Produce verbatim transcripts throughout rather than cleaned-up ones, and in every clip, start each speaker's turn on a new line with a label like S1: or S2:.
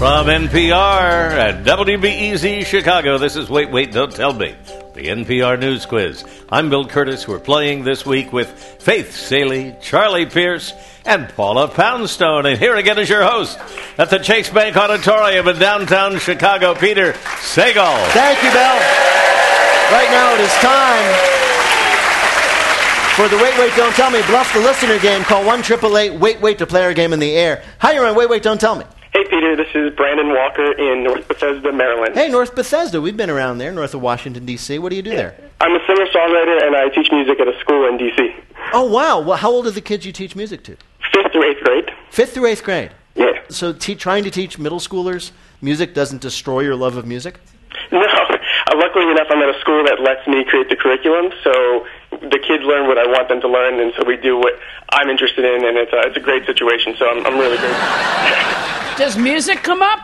S1: From N P R at W B E Z Chicago, this is Wait, Wait, Don't Tell Me, the N P R News Quiz. I'm Bill Curtis. We're playing this week with Faith Salie, Charlie Pierce, and Paula Poundstone. And here again is your host at the Chase Bank Auditorium in downtown Chicago, Peter Sagal.
S2: Thank you, Bill. Right now it is time for the Wait, Wait, Don't Tell Me Bluff the Listener game. Call one eight eight eight Wait, Wait to play our game in the air. Hi, you're on Wait, Wait, Don't Tell Me.
S3: Hey, Peter, this is Brandon Walker in North Bethesda, Maryland.
S2: Hey, North Bethesda. We've been around there, north of Washington, D C. What do you do there?
S3: I'm a singer-songwriter, and I teach music at a school in D C.
S2: Oh, wow. Well, how old are the kids you teach music to?
S3: Fifth through eighth grade.
S2: Fifth through eighth grade?
S3: Yeah.
S2: So te- trying to teach middle schoolers music doesn't destroy your love of music?
S3: No. Uh, luckily enough, I'm at a school that lets me create the curriculum, so the kids learn what I want them to learn, and so we do what I'm interested in, and it's a, it's a great situation, so I'm, I'm really grateful.
S4: Does music come up?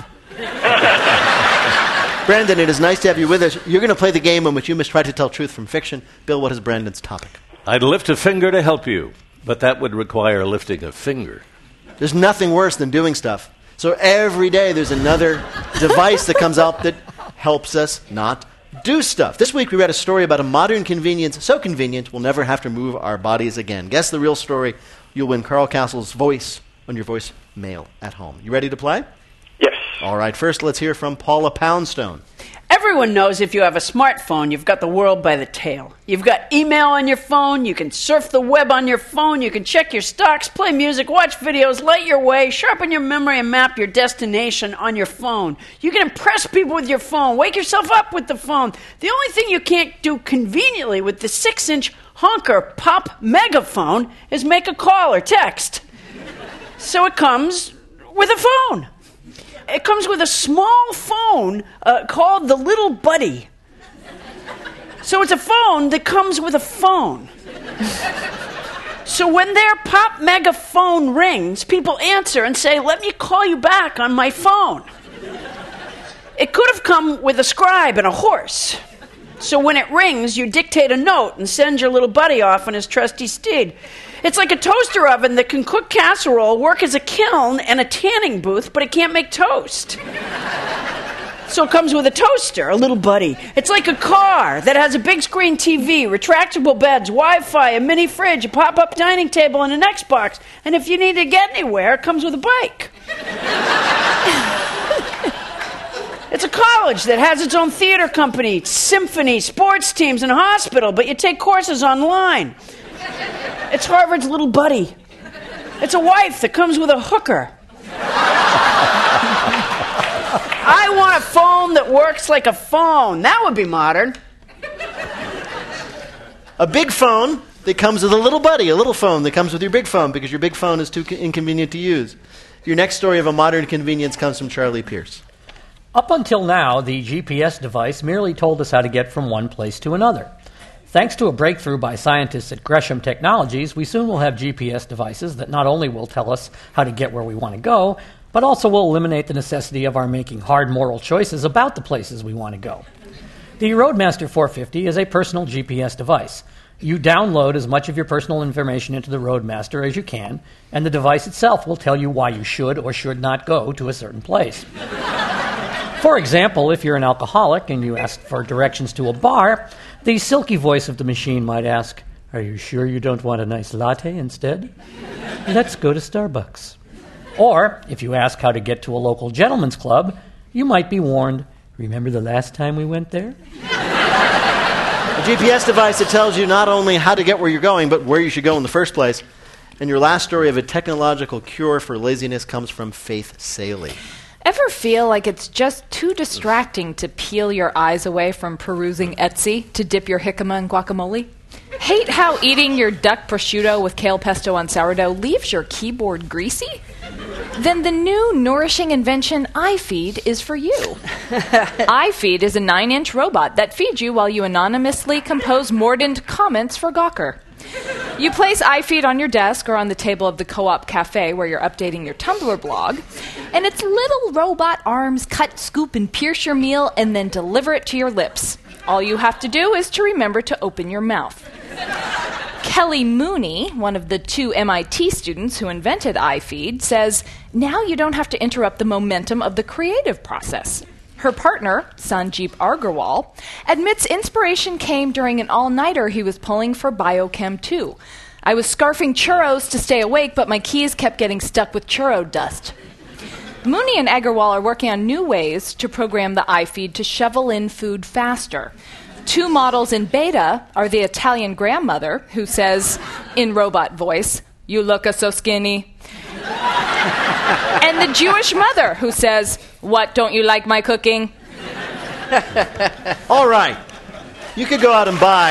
S2: Brandon, it is nice to have you with us. You're going to play the game in which you must try to tell truth from fiction. Bill, what is Brandon's topic?
S1: I'd lift a finger to help you, but that would require lifting a finger.
S2: There's nothing worse than doing stuff. So every day there's another device that comes out that helps us not do stuff. This week we read a story about a modern convenience so convenient we'll never have to move our bodies again. Guess the real story. You'll win Carl Castle's voice on your voicemail at home. You ready to play?
S3: Yes.
S2: All right, first let's hear from Paula Poundstone.
S4: Everyone knows if you have a smartphone, you've got the world by the tail. You've got email on your phone, you can surf the web on your phone, you can check your stocks, play music, watch videos, light your way, sharpen your memory, and map your destination on your phone. You can impress people with your phone, wake yourself up with the phone. The only thing you can't do conveniently with the six-inch honker pop megaphone is make a call or text. So it comes with a phone. It comes with a small phone uh, called the Little Buddy. So it's a phone that comes with a phone. So when their pop mega phone rings, people answer and say, "Let me call you back on my phone." It could have come with a scribe and a horse. So when it rings, you dictate a note and send your little buddy off on his trusty steed. It's like a toaster oven that can cook casserole, work as a kiln and a tanning booth, but it can't make toast. So it comes with a toaster, a little buddy. It's like a car that has a big screen T V, retractable beds, Wi-Fi, a mini fridge, a pop-up dining table, and an Xbox. And if you need to get anywhere, it comes with a bike. It's a college that has its own theater company, symphony, sports teams, and hospital, but you take courses online. It's Harvard's Little Buddy. It's a wife that comes with a hooker. I want a phone that works like a phone. That would be modern.
S2: A big phone that comes with a little buddy, a little phone that comes with your big phone because your big phone is too inconvenient to use. Your next story of a modern convenience comes from Charlie Pierce.
S5: Up until now, the G P S device merely told us how to get from one place to another. Thanks to a breakthrough by scientists at Gresham Technologies, we soon will have G P S devices that not only will tell us how to get where we want to go, but also will eliminate the necessity of our making hard moral choices about the places we want to go. The Roadmaster four fifty is a personal G P S device. You download as much of your personal information into the Roadmaster as you can, and the device itself will tell you why you should or should not go to a certain place. For example, if you're an alcoholic and you ask for directions to a bar, the silky voice of the machine might ask, "Are you sure you don't want a nice latte instead? Let's go to Starbucks." Or, if you ask how to get to a local gentleman's club, you might be warned, "Remember the last time we went there?"
S2: A G P S device that tells you not only how to get where you're going, but where you should go in the first place. And your last story of a technological cure for laziness comes from Faith Salie.
S6: Ever feel like it's just too distracting to peel your eyes away from perusing Etsy to dip your jicama in guacamole? Hate how eating your duck prosciutto with kale pesto on sourdough leaves your keyboard greasy? Then the new nourishing invention, iFeed, is for you. iFeed is a nine-inch robot that feeds you while you anonymously compose mordant comments for Gawker. You place iFeed on your desk or on the table of the co-op cafe where you're updating your Tumblr blog, and its little robot arms cut, scoop, and pierce your meal and then deliver it to your lips. All you have to do is to remember to open your mouth. Kelly Mooney, one of the two M I T students who invented iFeed, says, now you don't have to interrupt the momentum of the creative process. Her partner, Sanjeep Agarwal, admits inspiration came during an all-nighter he was pulling for Biochem two. I was scarfing churros to stay awake, but my keys kept getting stuck with churro dust. Mooney and Agarwal are working on new ways to program the iFeed to shovel in food faster. Two models in beta are the Italian grandmother, who says, in robot voice, "You look so skinny." And the Jewish mother, who says, "What, don't you like my cooking?"
S2: All right. You could go out and buy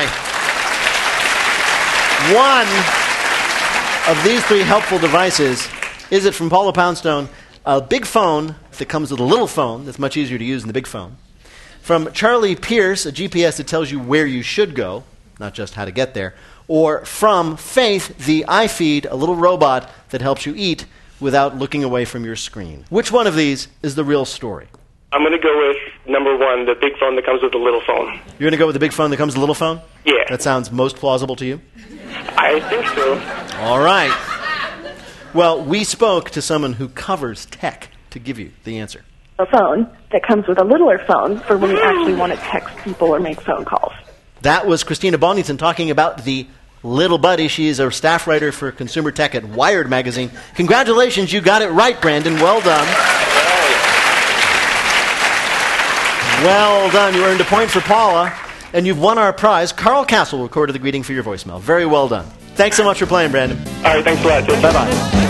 S2: one of these three helpful devices. Is it from Paula Poundstone? A big phone that comes with a little phone that's much easier to use than the big phone. From Charlie Pierce, a G P S that tells you where you should go, not just how to get there. Or from Faith, the iFeed, a little robot that helps you eat without looking away from your screen. Which one of these is the real story?
S3: I'm going to go with number one, the big phone that comes with the little phone.
S2: You're going to go with the big phone that comes with the little phone?
S3: Yeah.
S2: That sounds most plausible to you?
S3: I think so.
S2: All right. Well, we spoke to someone who covers tech to give you the answer.
S7: A phone that comes with a littler phone for when you actually want to text people or make phone calls.
S2: That was Christina Bonington talking about the Little Buddy. She's a staff writer for consumer tech at Wired magazine. Congratulations, you got it right, Brandon. Well done. Well done. You earned a point for Paula, and you've won our prize. Carl Castle recorded the greeting for your voicemail. Very well done. Thanks so much for playing, Brandon.
S3: All right, thanks a lot.
S2: Bye-bye.